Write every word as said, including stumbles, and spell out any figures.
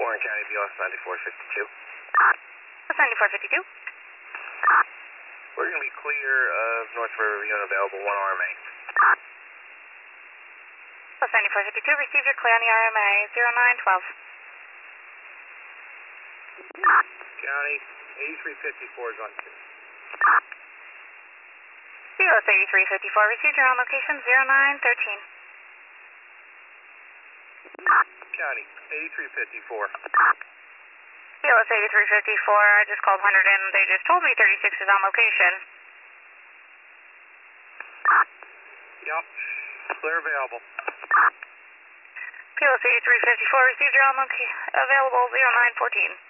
Warren County, B L S ninety-four fifty-two. ninety-four fifty-two. We're going to be clear of North Riverview and available one R M A. Plus ninety-four fifty-two, receive your clear on the R M A, zero nine twelve. County, eighty-three fifty-four is on two. B L S eighty-three fifty-four, received your on location, zero nine thirteen. County, eighty-three fifty-four. B L S eighty-three fifty-four, I just called one hundred and they just told me thirty-six is on location. Yep, clear available. B L S eighty-three fifty-four, received your on location, available, zero nine fourteen.